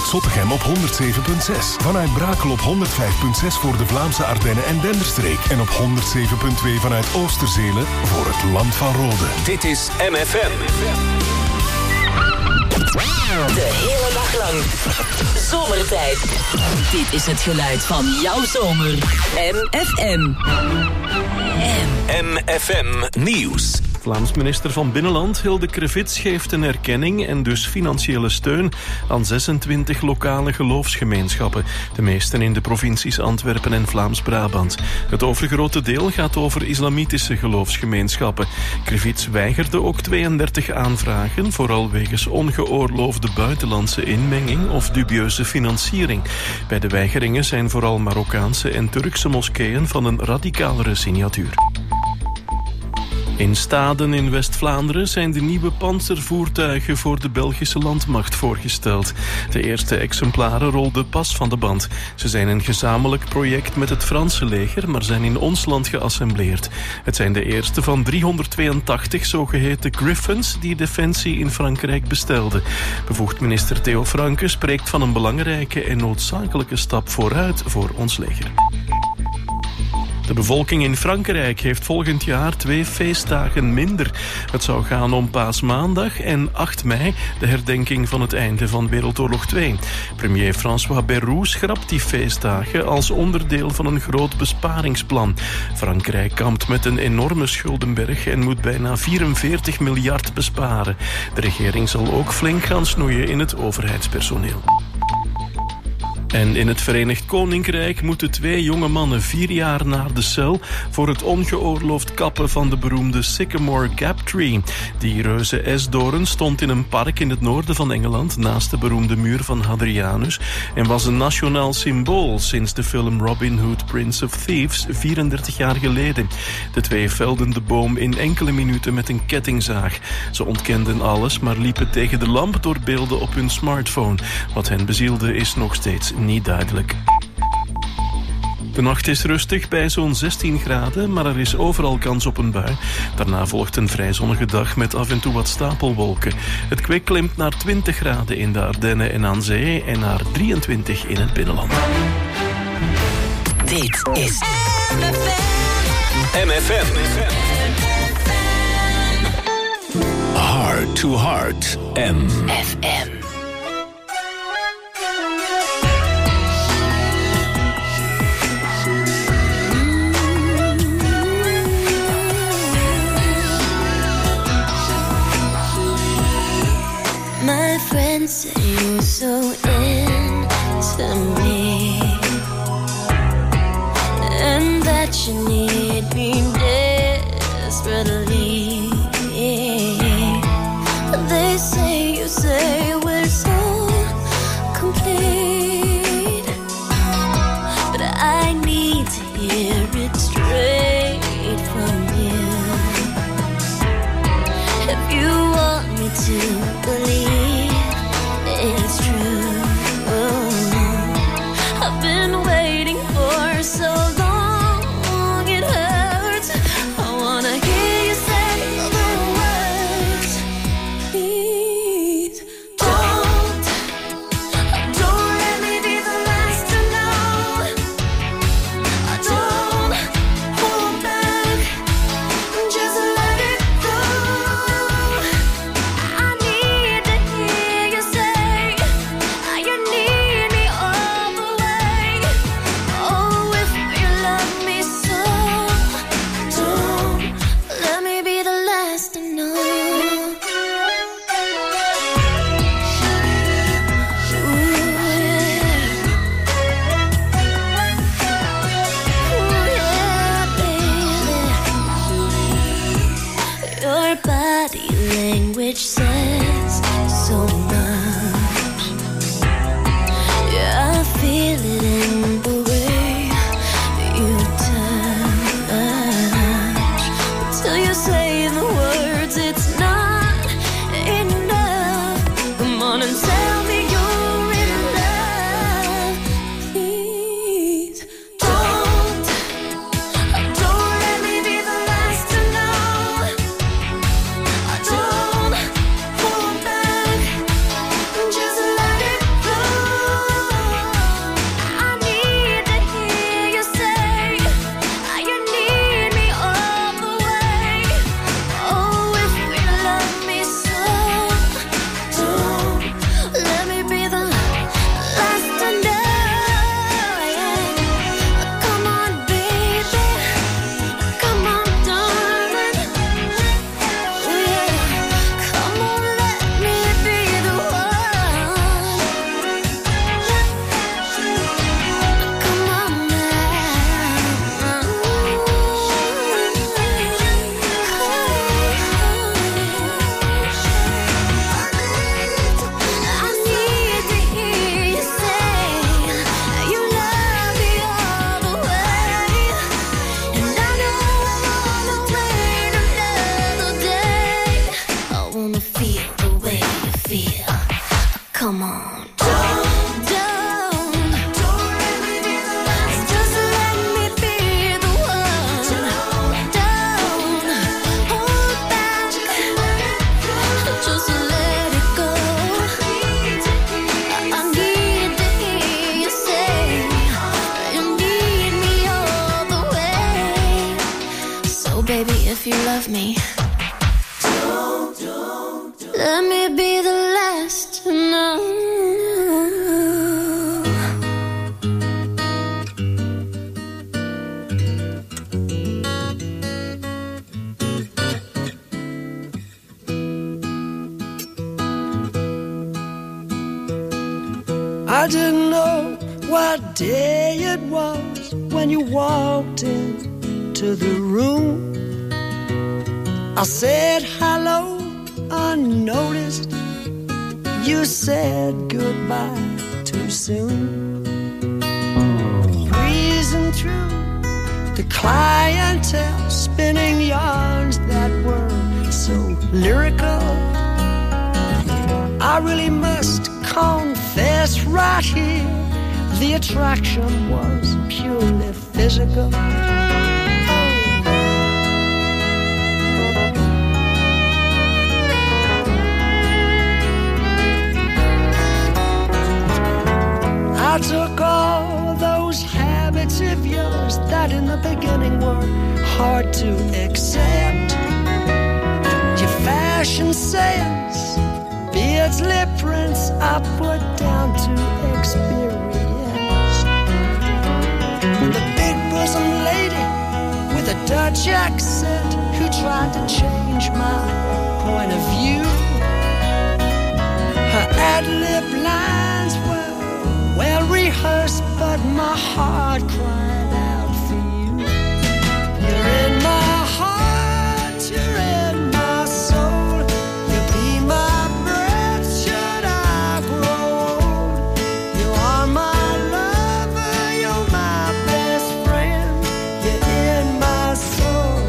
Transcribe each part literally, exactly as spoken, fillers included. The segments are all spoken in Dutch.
vanuit Zottegem op honderd zeven komma zes. Vanuit Brakel op honderd vijf komma zes voor de Vlaamse Ardennen en Denderstreek. En op honderd zeven komma twee vanuit Oosterzelen voor het Land van Rode. Dit is M F M. De hele dag lang. Zomertijd. Dit is het geluid van jouw zomer. M F M. M F M Nieuws. Vlaams minister van Binnenland Hilde Krevits geeft een erkenning en dus financiële steun aan zesentwintig lokale geloofsgemeenschappen. De meesten in de provincies Antwerpen en Vlaams-Brabant. Het overgrote deel gaat over islamitische geloofsgemeenschappen. Krevits weigerde ook tweeëndertig aanvragen, vooral wegens ongeoorloofde buitenlandse inmenging of dubieuze financiering. Bij de weigeringen zijn vooral Marokkaanse en Turkse moskeeën van een radicalere signatuur. In Staden in West-Vlaanderen zijn de nieuwe panzervoertuigen voor de Belgische landmacht voorgesteld. De eerste exemplaren rolden pas van de band. Ze zijn een gezamenlijk project met het Franse leger, maar zijn in ons land geassembleerd. Het zijn de eerste van driehonderdtweeëntachtig zogeheten Griffons die Defensie in Frankrijk bestelde. Bevoegd minister Theo Franke spreekt van een belangrijke en noodzakelijke stap vooruit voor ons leger. De bevolking in Frankrijk heeft volgend jaar twee feestdagen minder. Het zou gaan om Paasmaandag en acht mei, de herdenking van het einde van Wereldoorlog twee. Premier François Bayrou schrapt die feestdagen als onderdeel van een groot besparingsplan. Frankrijk kampt met een enorme schuldenberg en moet bijna vierenveertig miljard besparen. De regering zal ook flink gaan snoeien in het overheidspersoneel. En in het Verenigd Koninkrijk moeten twee jonge mannen vier jaar naar de cel voor het ongeoorloofd kappen van de beroemde Sycamore Gap Tree. Die reuze esdoorn stond in een park in het noorden van Engeland naast de beroemde muur van Hadrianus en was een nationaal symbool sinds de film Robin Hood, Prince of Thieves vierendertig jaar geleden. De twee velden de boom in enkele minuten met een kettingzaag. Ze ontkenden alles, maar liepen tegen de lamp door beelden op hun smartphone. Wat hen bezielde is nog steeds niet duidelijk. De nacht is rustig bij zo'n zestien graden, maar er is overal kans op een bui. Daarna volgt een vrij zonnige dag met af en toe wat stapelwolken. Het kwik klimt naar twintig graden in de Ardennen en aan zee en naar drieëntwintig in het binnenland. Dit is M F M. Heart to Heart. M F M. My friends say you're so into me, and that you need me desperately. They say, you say we're so complete, but I need to hear it straight from you. If you want me to believe it's true, I've been waiting for so long, it hurts. I wanna hear you if you love me. Don't, don't, don't. Let me be the last to know. I didn't know what day it was when you walked into the room. I said hello unnoticed. You said goodbye too soon. Breezing through the clientele, spinning yarns that were so lyrical. I really must confess right here, the attraction was purely physical. I took all those habits of yours that in the beginning were hard to accept. Your fashion sense, beards, lip prints, I put down to experience. The big bosom lady with a Dutch accent who tried to change my point of view. Her ad-lib lines were well rehearsed, but my heart cried out for you. You're in my heart, you're in my soul. You'll be my breath should I grow old. You are my lover, you're my best friend. You're in my soul.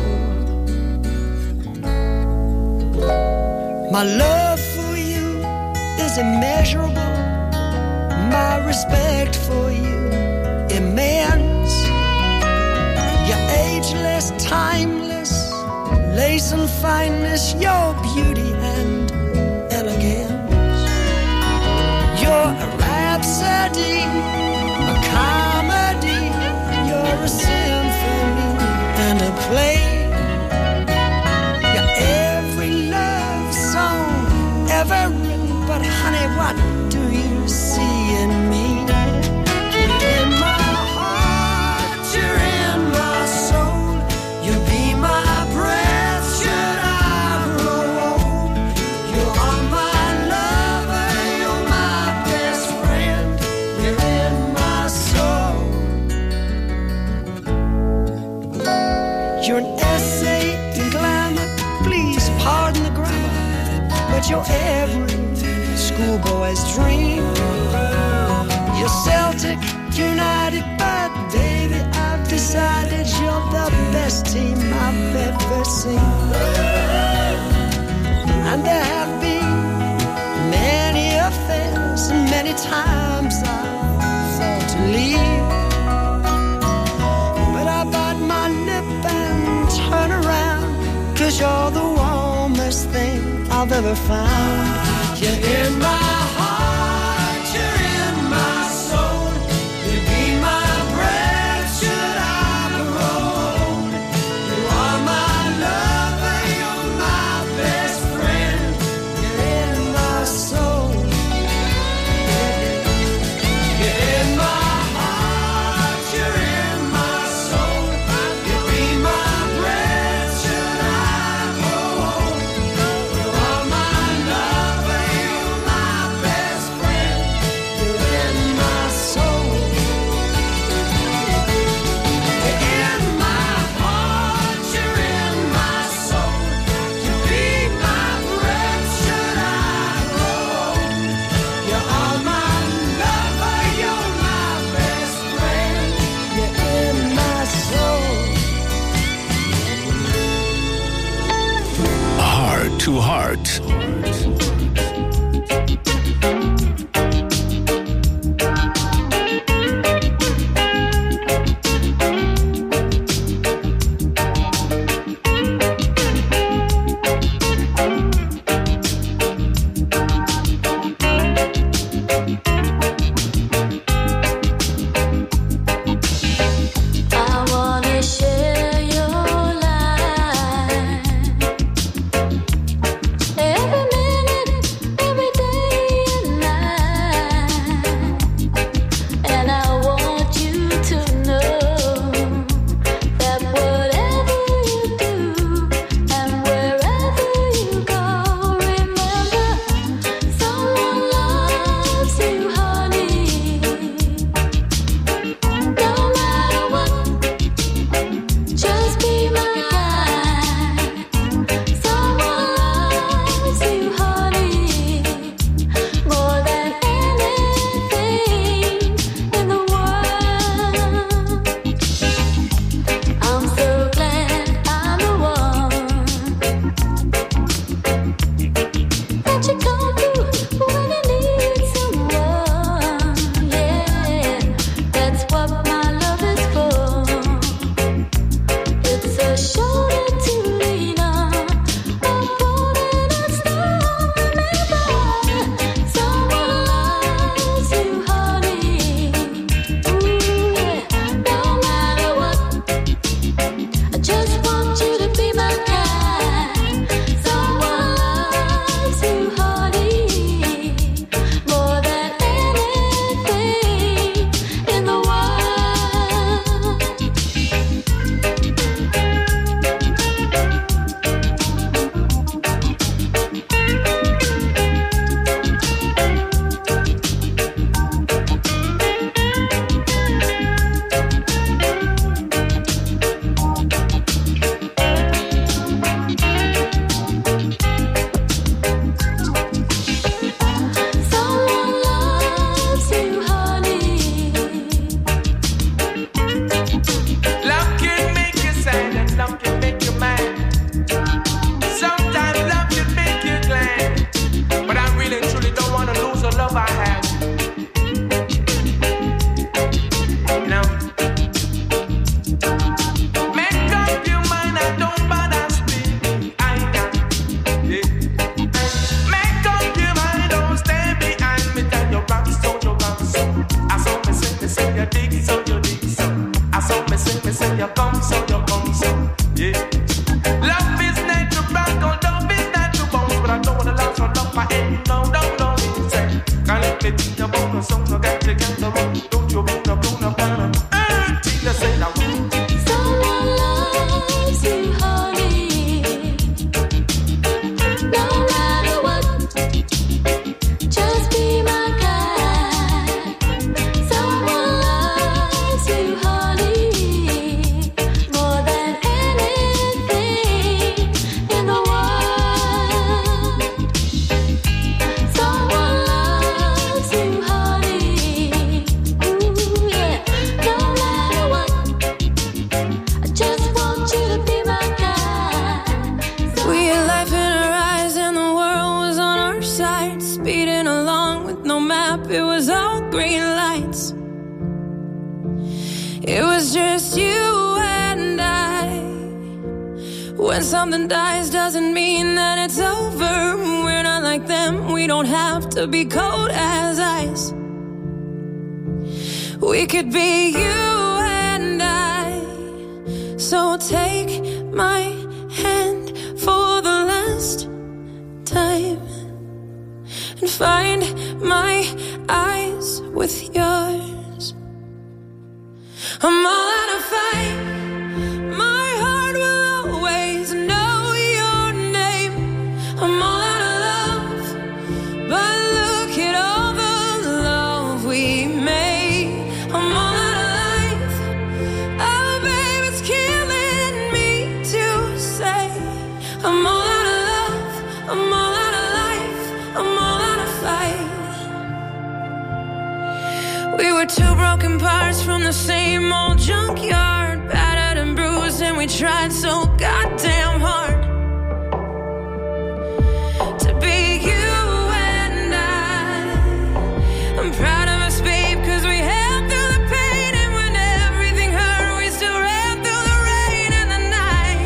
My love for you is immeasurable. My respect for you immense. You're ageless, timeless, lace and fineness, your beauty and elegance. You're a rhapsody, a comedy. You're a symphony and a play. You're every love song ever written, but honey, what do you see in me? You're in my heart, you're in my soul. You'll be my breath should I grow old. You are my lover, you're my best friend. You're in my soul. You're an essay in glamour, please pardon the grammar, but you're every schoolboy's dream. You're Celtic, United, but baby, I've decided you're the best team I've ever seen. And there have been many affairs, and many times I thought to leave, but I bite my lip and turn around, 'cause you're the warmest thing I've ever found. You're in my heart, you're in my soul. You'll be my breath should I grow old. You are my lover, you're my best friend. You're in my soul. You're in my heart, you're in my soul. You'll be my breath should I grow old. You are my lover, you're my best friend. You're in my soul. You're in my heart, you're in my soul. You'll be my breath should I grow old. You are my lover, you're my best friend. You're in my soul. Heart to Heart. I wanna share your life. say you come so, you come so, yeah. Love is natural, love is natural, but I don't wanna love for love, I ain't no, no, no, say. Can't let me think about the song, no get together, don't you bring up, bring up, bring up, eh, Tina say now. Someone loves you, honey, no matter what, just be my guy. Someone loves you, honey, more than anything in the world. Someone loves you, honey, ooh yeah, no matter what, I just want you to be my guy. We had life in our eyes and the world was on our side, speeding along with no map, it was all green lights. It was just you and I. When something dies doesn't mean that it's over. We're not like them, we don't have to be cold as ice. We could be you and I. So take my hand for the last time and find my eyes with yours. I'm all out of fight. My heart will always know your name. I'm all out of love, but look at all the love we made. I'm all out of life. Oh, babe, it's killing me to say. I'm all out of love. I'm all out of life. I'm all out of fight. We were two broken parts from the same old junkyard, battered and bruised, and we tried so goddamn hard to be you and I. I'm proud of us, babe, cause we held through the pain, and when everything hurt, we still ran through the rain and the night.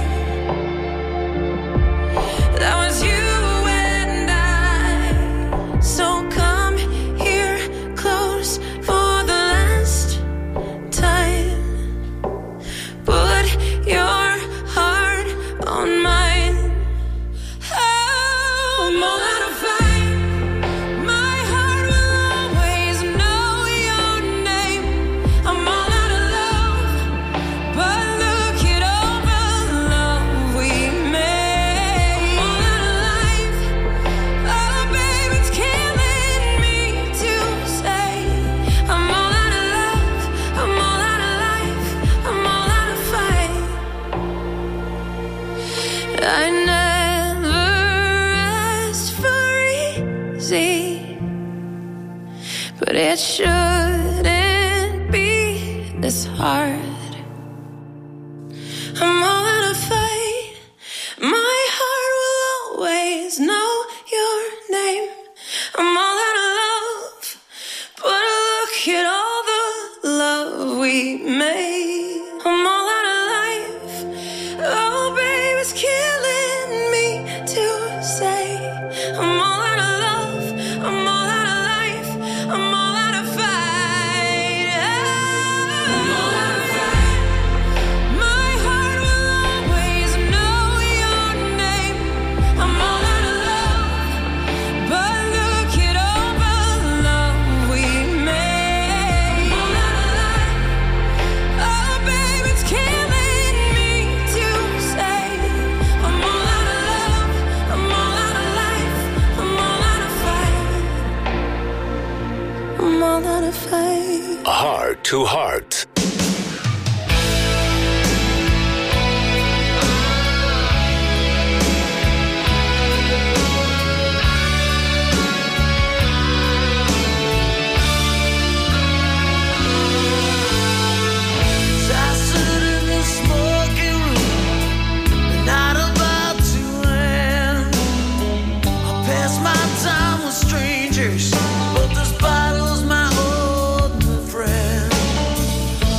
That was you and I. So come here close for the last time. Put your heart on mine. Oh, I'm all out of fight. My heart will always know your name. I'm all out of love, but look at all the love we made. I'm all out of life. Oh, babe, it's killing me to say. I'm all out of love. I'm all out of life. I'm all out of fight. I never asked for easy, but it shouldn't be this hard. I'm all out of fight. My heart will always know your name. I'm all out of love, but look at all the love we made. I'm all out of life. Oh, babe, it's killing me to say. I'm all out of love. I'm all out of life. I'm all out of fight. I'm all out of fight. My heart will always know your name. I'm all out of love, but look at all the love we made. I'm all out of life. Oh, babe, it's killing me to say. I'm all out of love. I'm all out of life. I'm all out of fight. I'm all out of fight. Heart to Heart. I stood in the smoky room, the night about to end. I passed my time with strangers, but this bottle's my only friend.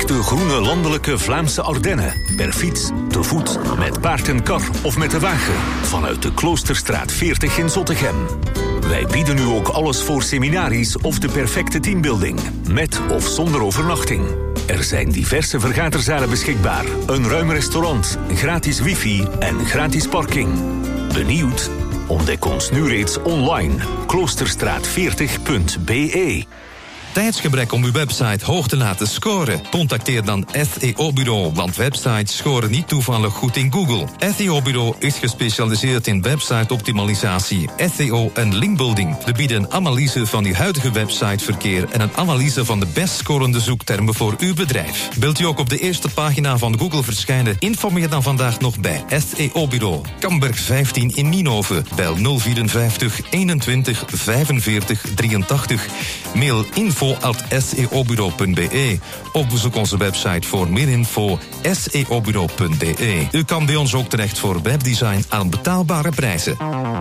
Ontdek de groene landelijke Vlaamse Ardennen. Per fiets, te voet, met paard en kar of met de wagen. Vanuit de Kloosterstraat veertig in Zottegem. Wij bieden nu ook alles voor seminaries of de perfecte teambuilding. Met of zonder overnachting. Er zijn diverse vergaderzalen beschikbaar. Een ruim restaurant, gratis wifi en gratis parking. Benieuwd? Ontdek ons nu reeds online. kloosterstraat veertig punt b e. Tijdsgebrek om uw website hoog te laten scoren? Contacteer dan S E O-bureau, want websites scoren niet toevallig goed in Google. S E O-bureau is gespecialiseerd in website-optimalisatie, S E O en linkbuilding. We bieden een analyse van uw huidige websiteverkeer en een analyse van de best scorende zoektermen voor uw bedrijf. Wilt u ook op de eerste pagina van Google verschijnen? Informeer dan vandaag nog bij S E O-bureau. Kamberg vijftien in Nienhoven. Bel nul vierenvijftig eenentwintig vijfenveertig drieëntachtig. Mail info at s e o bureau punt b e. Of bezoek onze website voor meer info s e o bureau punt b e. U kan bij ons ook terecht voor webdesign aan betaalbare prijzen.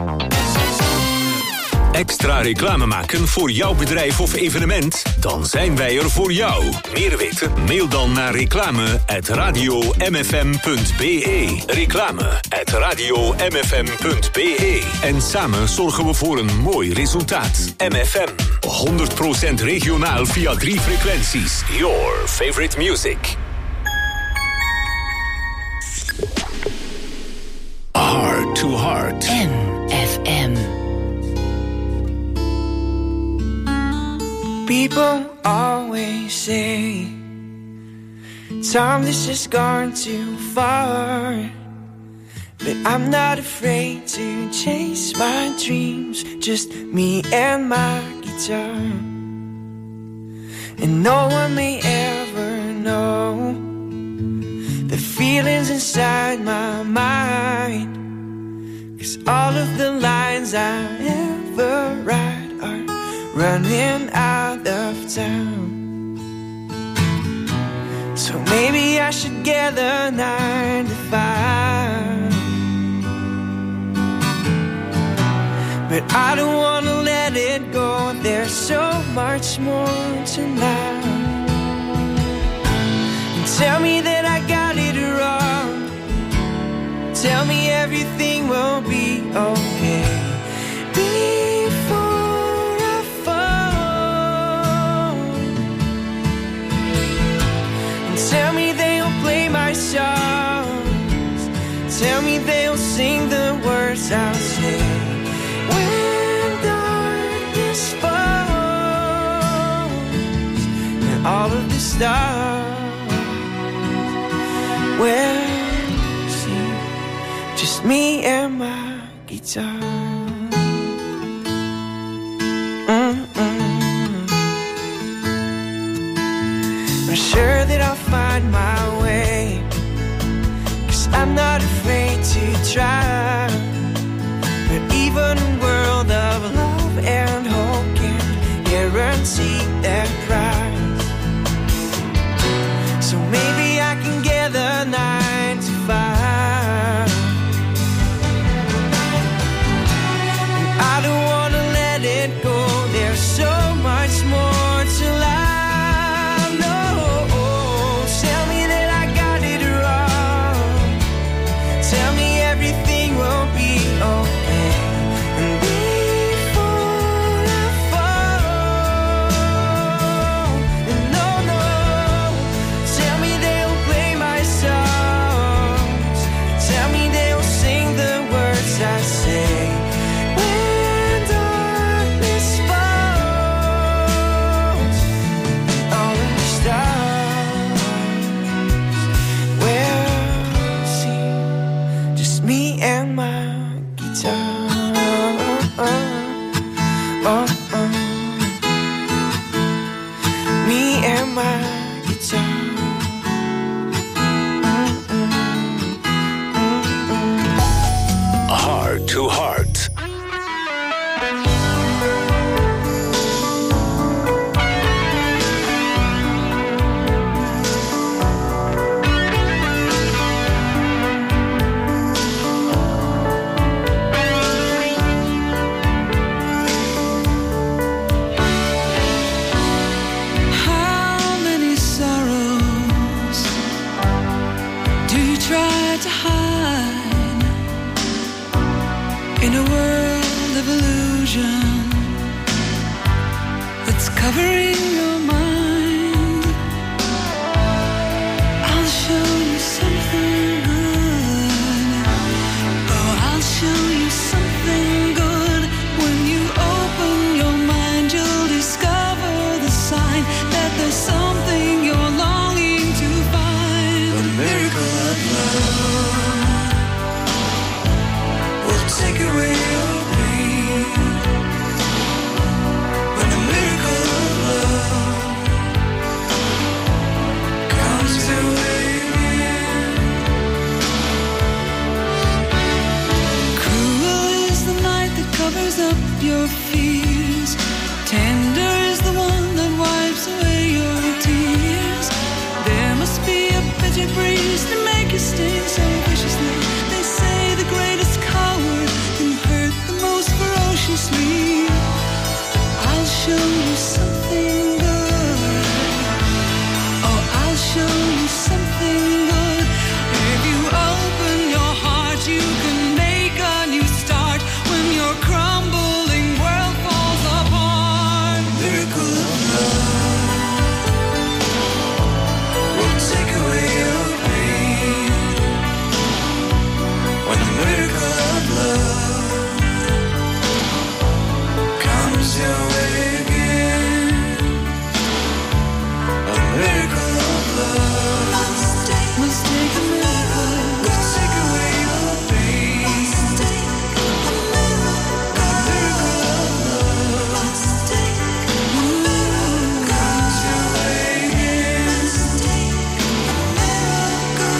Extra reclame maken voor jouw bedrijf of evenement? Dan zijn wij er voor jou. Meer weten? Mail dan naar reclame at radio m f m punt b e. Reclame at radio m f m punt b e. En samen zorgen we voor een mooi resultaat. M F M. honderd procent regionaal via drie frequenties. Your favorite music. Heart to Heart. M F M. People always say time this has gone too far, but I'm not afraid to chase my dreams, just me and my guitar. And no one may ever know the feelings inside my mind, 'cause all of the lines I ever write are running out of town. So maybe I should get a nine to five, but I don't wanna let it go. There's so much more to life. And tell me that I got it wrong. Tell me everything will be okay. Tell me they'll play my songs. Tell me they'll sing the words I'll say. When darkness falls and all of the stars will see just me and my guitar. I'm sure that I'll find my way, 'cause I'm not afraid to try. But even a world of love and hope can't guarantee that prize. So maybe I can get a nine to five, your fears. Tender is the one that wipes away your tears. There must be a bitter breeze to make you sting so viciously. They say the greatest coward can hurt the most ferociously. I'll show you something good. Oh, I'll show you something good. If you open your heart, you can make a new start. When your crumbling world falls apart, miracle of love will take away your pain. When the miracle of love comes your way again, a miracle of love must take, must take a miracle, will take away your pain. Must take a miracle, a miracle of love must take a miracle, comes your way again. Must take a miracle.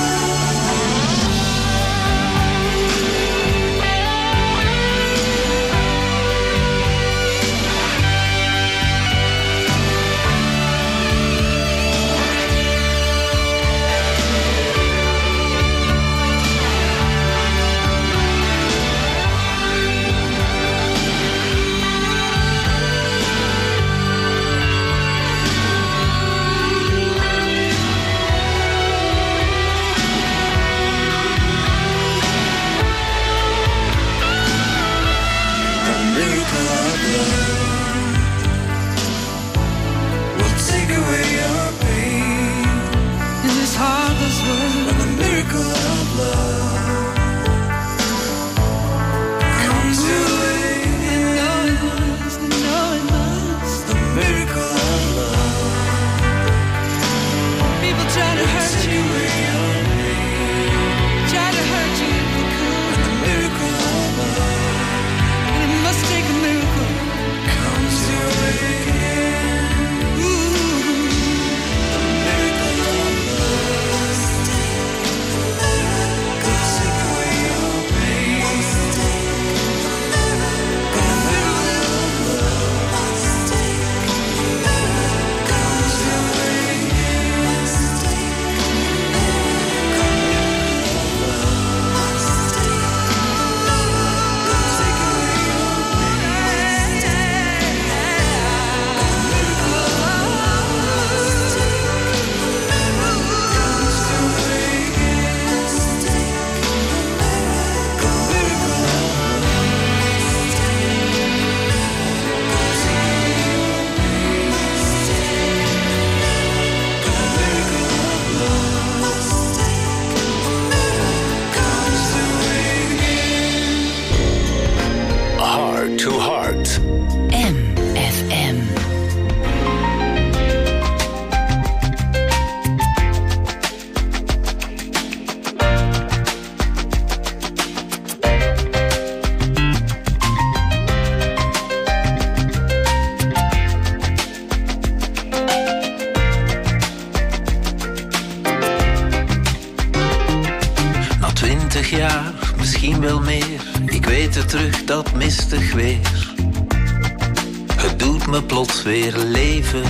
The miracle of love will take away your pain. In this heartless world, when the miracle of love comes your way, and know it must, and know it must. The miracle of love. People try to hurt you, try to hurt you if they could. The miracle of love. It must take a miracle. Comes your way again. Ooh, the miracle of love. Must take a miracle. Take away your pain. Must take a miracle. The miracle of love. Must take a miracle. Comes your way again. Must take a miracle. The miracle of love. Must take a miracle. Take away your pain. Must take a miracle. The miracle of love. Must take a miracle. Comes your way again. Must take a miracle. Heart to Heart. M F M. Na twintig jaar, misschien wel meer. Ik weet het terug, dat mistig weer. Het doet me plots weer leven.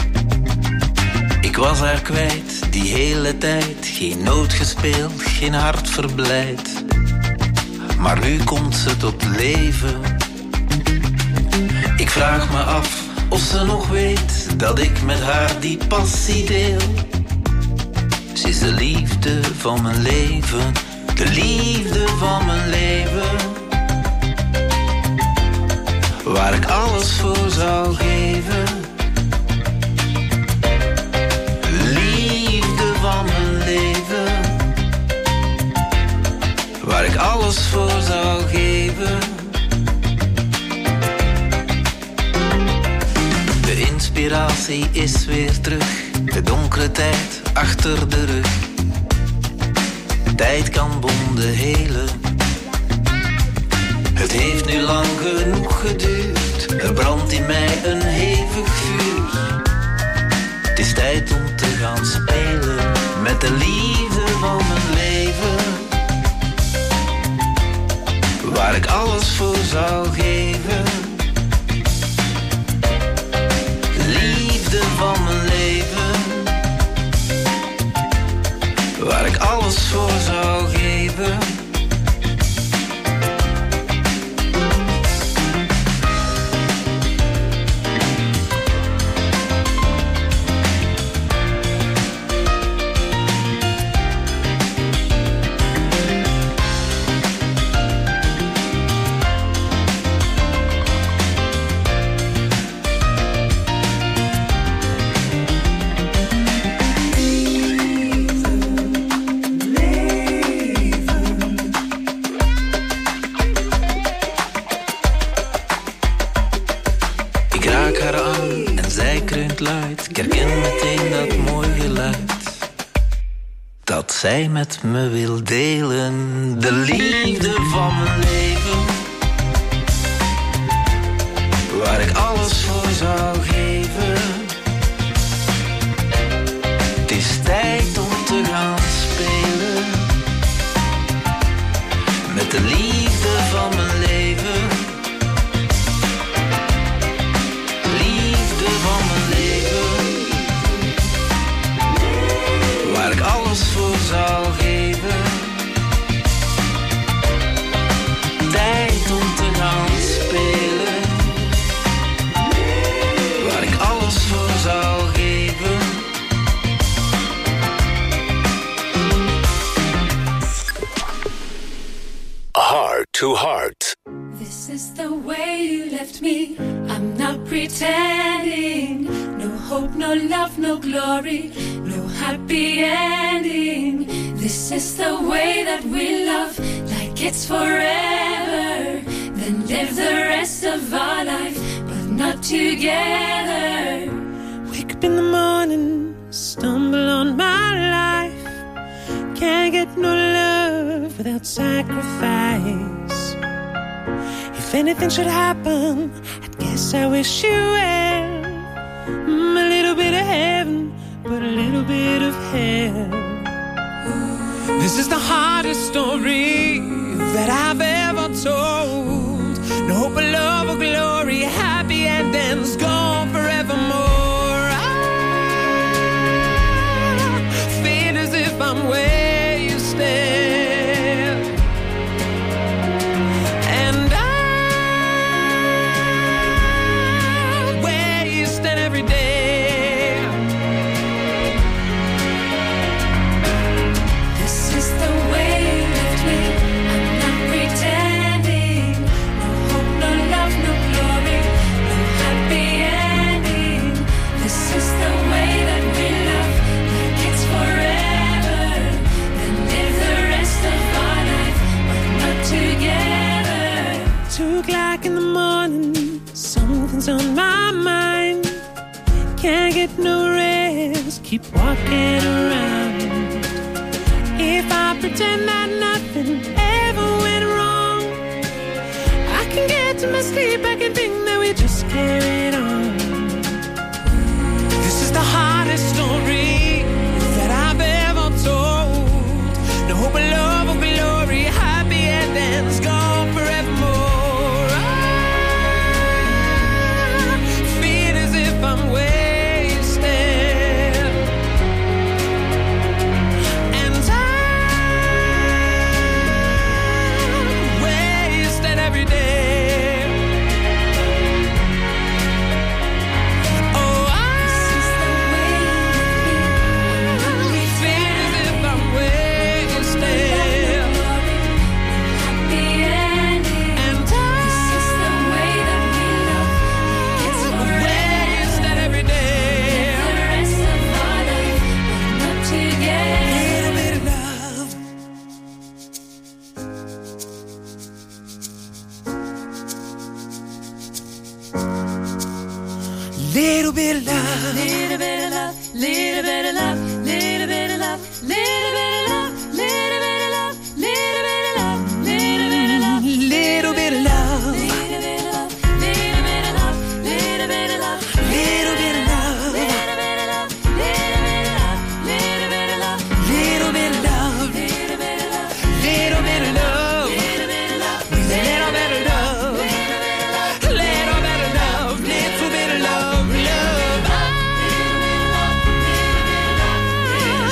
Ik was haar kwijt, die hele tijd. Geen noot gespeeld, geen hart verblijd. Maar nu komt ze tot leven. Ik vraag me af of ze nog weet dat ik met haar die passie deel. Ze is de liefde van mijn leven, de liefde van mijn leven. Waar ik alles voor zou geven. Liefde van mijn leven. Waar ik alles voor zou geven. De inspiratie is weer terug. De donkere tijd achter de rug. Tijd kan wonden helen. Het heeft nu lang genoeg geduurd. Er brandt in mij een hevig vuur. Het is tijd om te gaan spelen met de liefde van mijn leven. Waar ik alles voor zou geven. Ik raak haar aan en zij kreunt luid. Ik herken meteen dat mooi geluid dat zij met me wil delen. De liefde van mijn leven, waar ik alles voor zou geven. Het is tijd om te gaan spelen met de liefde van mijn leven. Liefde van mijn leven, waar ik alles voor zou geven. Tijd om te gaan spelen, waar ik alles voor zou geven. Heart to Heart. This is the way you left me. I'm not pretending. No hope, no love, no glory, no happy ending. This is the way that we love, like it's forever. Then live the rest of our life, but not together. Wake up in the morning, stumble on my life. Can't get no love without sacrifice. If anything should happen, I guess I wish you well. Mm, a little bit of heaven, but a little bit of hell. This is the hardest story that I've ever told. No hope of love or glory, happy endings gone forevermore. I feel as if I'm where you stand, and I'm where you stand every day. This is the way you left me. I'm not pretending. No hope, no love, no glory, no happy ending. This is the way that we love, like it's forever. Then live the rest of our life, but not together. Two o'clock in the morning, something's on my mind. Can't get no rest, keep walking around. If I pretend that nothing ever went wrong, I can get to my sleep, I can think that we just carried on. This is the hardest story that I've ever told. No hope of love or glory, happy endings gone forevermore. I feel as if I'm wasted, and I'm wasted every day. Oh, I feel as if I'm wasted, Happy ending. and This is the way that we love, like it's I'm forever. wasted every day. The rest of our life, but not together. Little bit of love. Little bit of love. Little bit of love, little bit of love, little bit of love, little bit of love, little bit of love, little bit of love, little bit of love, Little bit of love. little bit of love, little bit of love, little bit of love, Little bit of love. little bit of love, little bit of love, little bit of love, Little bit of love. little bit of love, Little bit of love. little bit of love, Little bit of love. Little bit of love. Little bit of love. Love.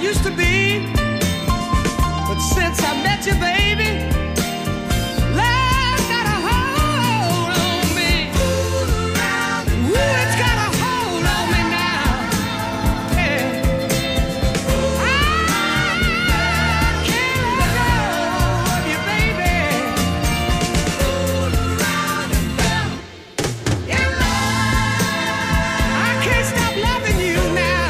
used to be. But since I met you, baby, love got a hold on me. Ooh, it's got a hold on me now. Yeah. I can't let go of you, baby. I can't stop loving you now.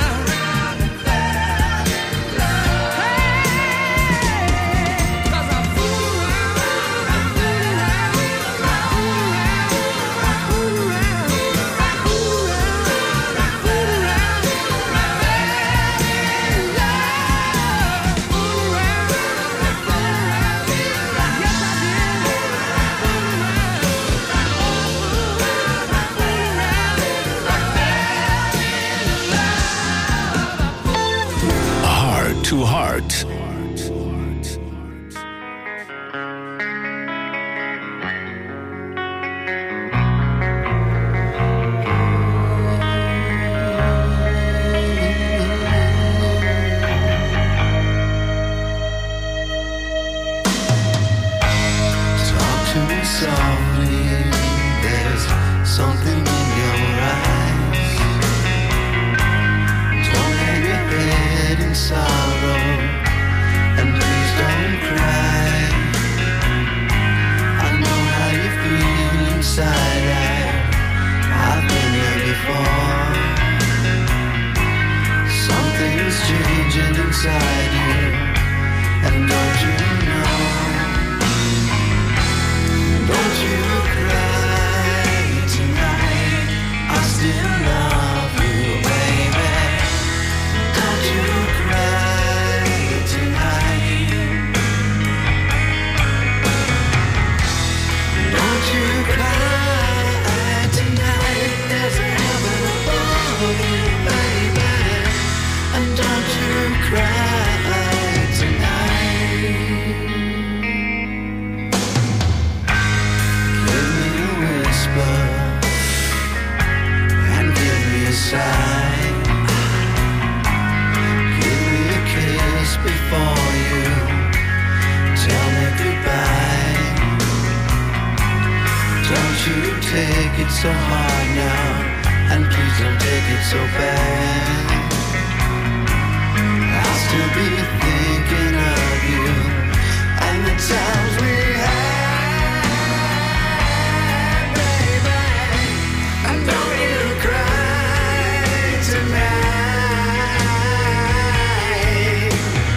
Heart to Heart. Talk to me softly, there's something in your eyes. Don't hang your head in sorrow, and please don't cry. I know how you feel inside, I, I've been there before. Something's changing inside you, and don't you know? Don't you cry tonight, I still love you, baby. Don't you cry tonight. Don't you cry tonight, there's a heaven above you, baby. And don't you cry tonight. Give me a whisper and give me a sign. Give me a kiss before you tell me goodbye. Don't you take it so hard now, and please don't take it so bad. I'll still be thinking of you and the times we had, baby. And don't you cry tonight.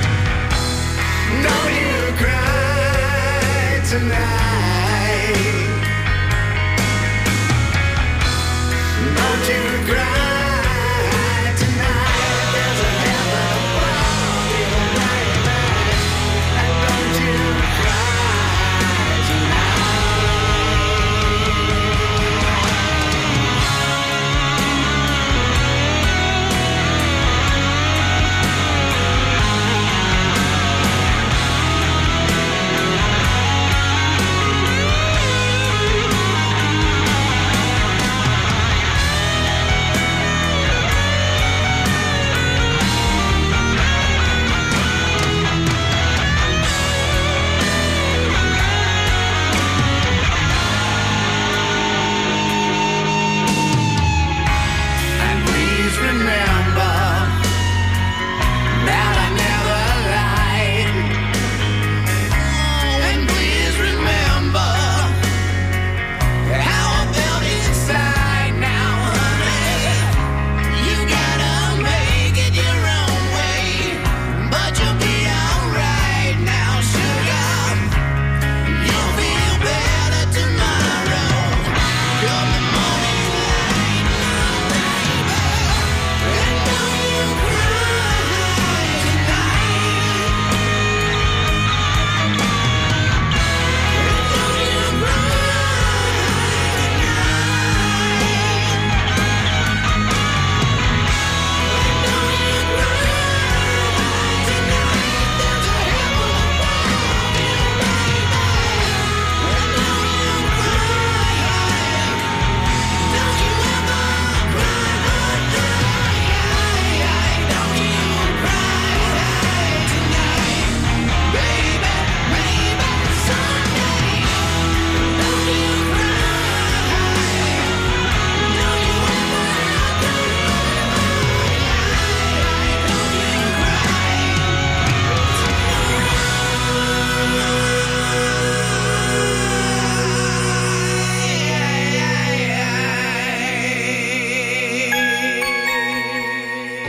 Don't you cry tonight. Don't you cry tonight. There's a heaven above you, baby. And don't you cry tonight.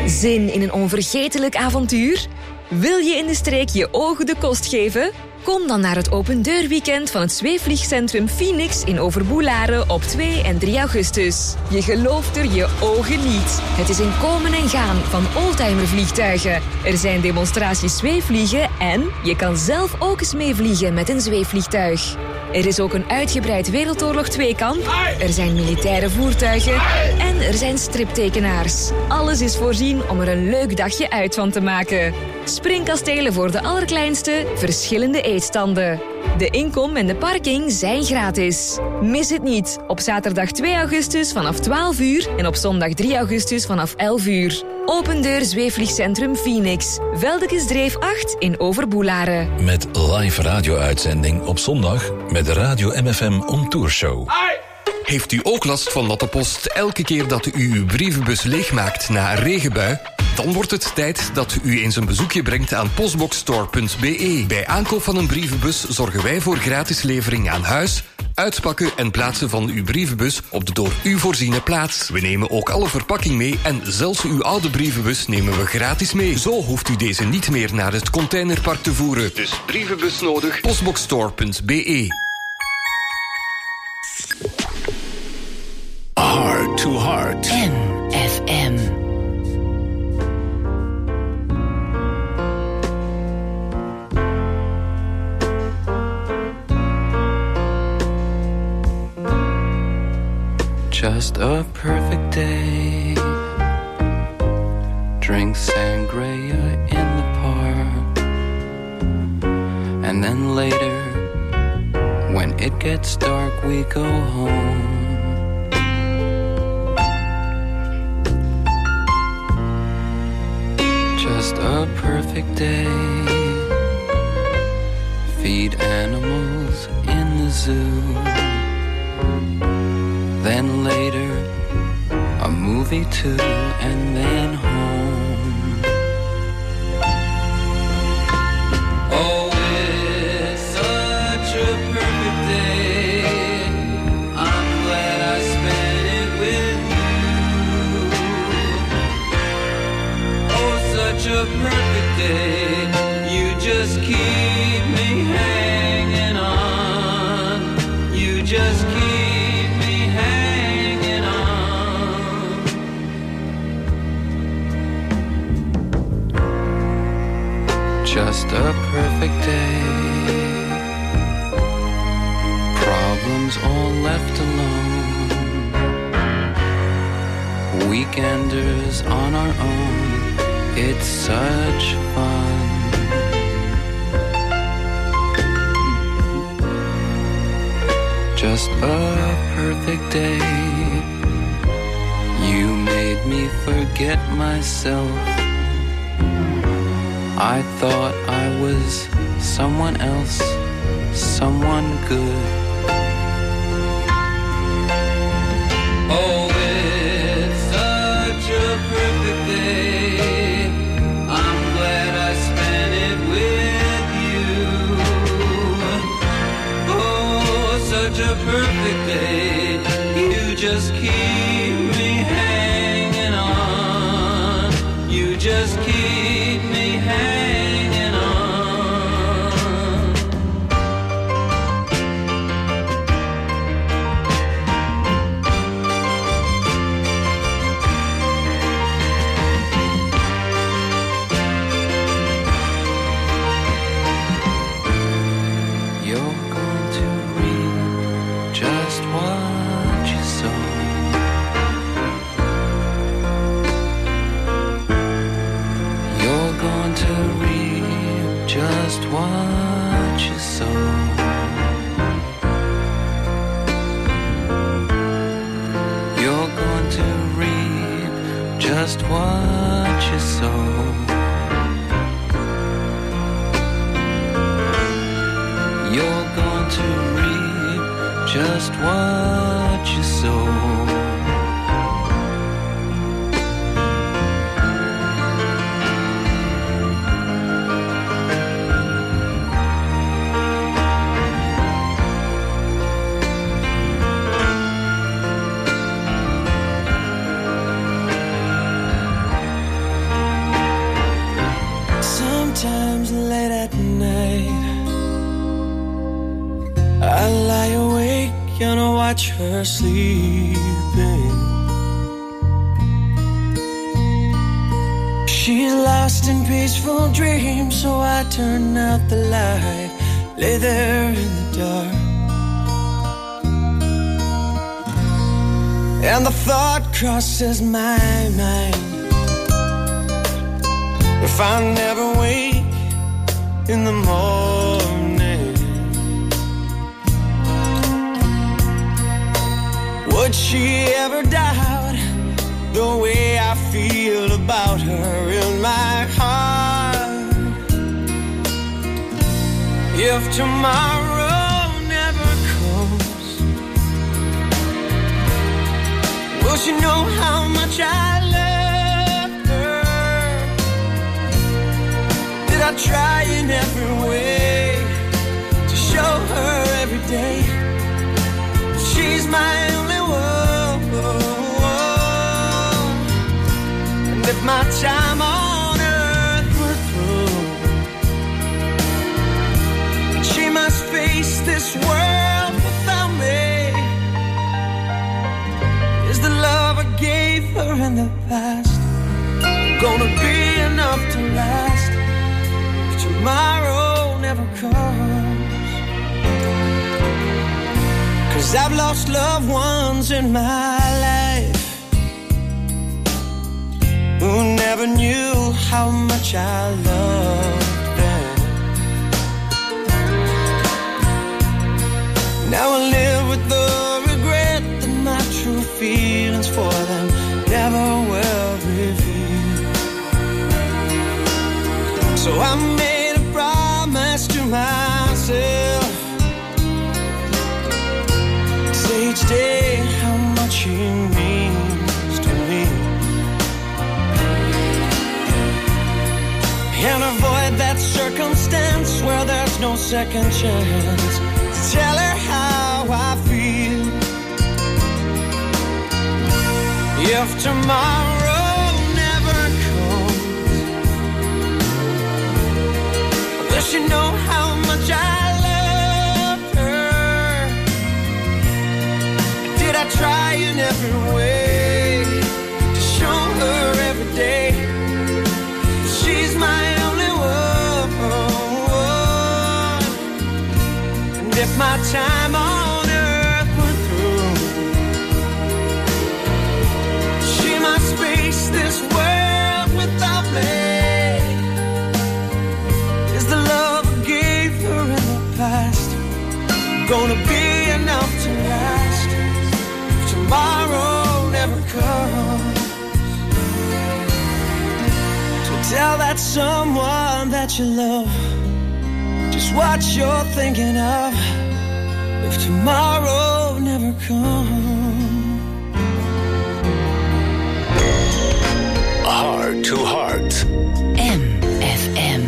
Zin in een onvergetelijk avontuur? Wil je in de streek je ogen de kost geven? Kom dan naar het opendeurweekend van het zweefvliegcentrum Phoenix in Overboelaren op twee en drie augustus. Je gelooft er je ogen niet. Het is een komen en gaan van oldtimervliegtuigen. Er zijn demonstraties zweefvliegen en je kan zelf ook eens meevliegen met een zweefvliegtuig. Er is ook een uitgebreid Wereldoorlog twee-kamp. Er zijn militaire voertuigen. En er zijn striptekenaars. Alles is voorzien om er een leuk dagje uit van te maken. Springkastelen voor de allerkleinste, verschillende eetstanden. De inkom en de parking zijn gratis. Mis het niet. Op zaterdag twee augustus vanaf twaalf uur en op zondag drie augustus vanaf elf uur. Open deur zweefvliegcentrum Phoenix. Veldekesdreef acht in Overboelaren. Met live radio-uitzending op zondag met de Radio M F M On Tour Show. Heeft u ook last van natte post elke keer dat u uw brievenbus leegmaakt na een regenbui? Dan wordt het tijd dat u eens een bezoekje brengt aan postboxstore punt b e. Bij aankoop van een brievenbus zorgen wij voor gratis levering aan huis, uitpakken en plaatsen van uw brievenbus op de door u voorziene plaats. We nemen ook alle verpakking mee en zelfs uw oude brievenbus nemen we gratis mee. Zo hoeft u deze niet meer naar het containerpark te voeren. Dus brievenbus nodig, postboxstore punt b e. Heart to Heart. M F M. Just a perfect day. Drink sangria in the park. And then later, when it gets dark, we go home. Just a perfect day. Feed animals in the zoo. Then later, a movie too, and then home. Oh, it's such a perfect day. I'm glad I spent it with you. Oh, such a perfect day. You just keep me hanging on. You just keep just a perfect day. Problems all left alone. Weekenders on our own. It's such fun. Just a perfect day. You made me forget myself. I thought I was someone else, someone good. Oh, it's such a perfect day. I'm glad I spent it with you. Oh, such a perfect day. You just keep me hanging on. You just keep me hanging on. You're going to reap just what you sow. You're going to reap just what you sow. You're going to reap just what you sow. You're going to reap just what you sow. gonna watch her sleeping. She's lost in peaceful dreams, so I turn out the light, lay there in the dark. And the thought crosses my mind, if I never wake in the morning, would she ever doubt the way I feel about her in my heart? If tomorrow never comes, will she know how much I love her? Did I try in every way to show her every day she's my only one? And if my time on earth were through, she must face this world without me, is the love I gave her in the past gonna be enough to last if tomorrow never comes? 'Cause I've lost loved ones in my life who never knew how much I loved them. Now I live with the regret that my true feelings for them never will reveal. So I made a promise to myself, say each day how much he means to me, and avoid that circumstance where there's no second chance to tell her how I feel. If tomorrow never comes, will she know how much I love her? Did I try in every way to show her every day she's my only one? And if my time on earth were through, she must face this world without me, is the love I gave her in the past gonna be enough to last if tomorrow never comes? Tell that someone that you love just what you're thinking of if tomorrow never comes. Heart to Heart. M F M.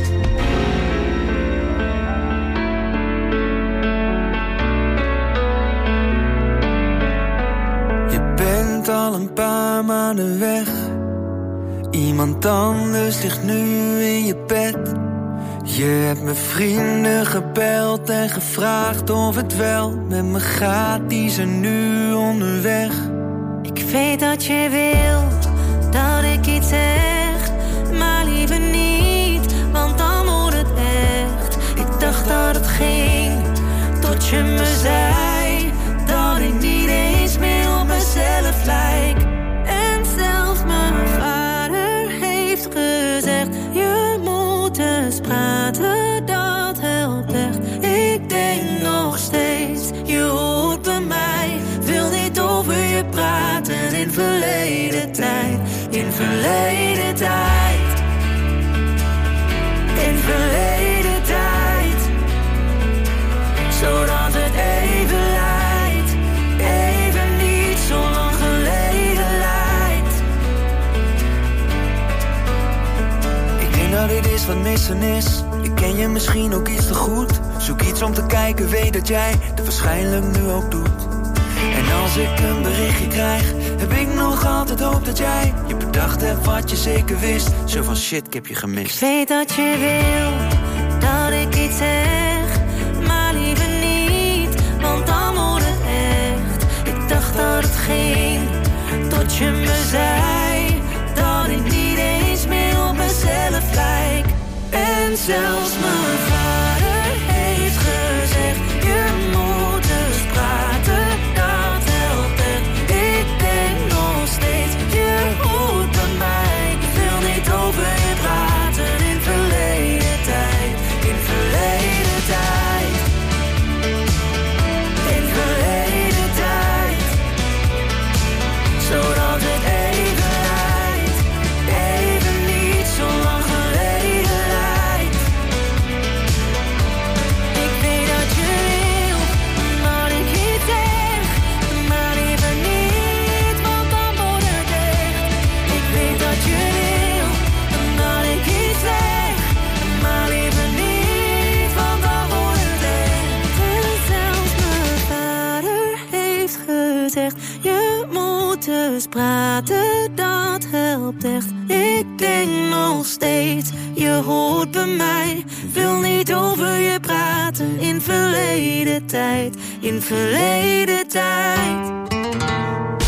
Je bent al een paar maanden weg. Iemand anders ligt nu in je bed. Je hebt mijn vrienden gebeld en gevraagd of het wel met me gaat. Die zijn nu onderweg. Ik weet dat je wil dat ik iets zeg, maar liever niet, want dan wordt het echt. Ik dacht dat het ging, tot je me zei dat ik niet eens meer op mezelf lijk. En zelfs mijn vader heeft gezegd, je moet eens praten, dat helpt echt. Ik denk nog steeds, je hoort bij mij, wil niet over je praten in verleden tijd. In verleden tijd. In verleden tijd. Zodat het even lijkt, even niet zo lang geleden lijkt. Ik denk dat dit is wat missen is. Ik ken je misschien ook iets te goed. Zoek iets om te kijken, weet dat jij het waarschijnlijk nu ook doet. En als ik een berichtje krijg, heb ik nog altijd hoop dat jij je bedacht hebt wat je zeker wist. Zo van shit, ik heb je gemist. Ik weet dat je wil dat ik iets zeg, maar liever niet, want dan wordt het dat het ging, tot je me zei dat ik niet eens meer op mezelf lijk. En zelfs mijn vader heeft gezegd, je moet eens praten, dat helpt echt. Ik denk nog steeds, je hoort bij mij. Ik wil niet over je praten in verleden tijd, in verleden tijd, in verleden tijd, zodat het even lijkt, even niet zo lang geleden lijkt. Ik weet dat je wil, dat ik iets zeg, maar liever niet, want dan wordt het echt. Ik weet dat je wil, dat ik iets zeg, maar liever niet, want dan wordt het echt. En zelfs mijn vader heeft gezegd, je moet eens praten, dat helpt echt. Ik denk nog steeds, je hoort bij mij. Wil niet over je praten in verleden tijd, in verleden tijd.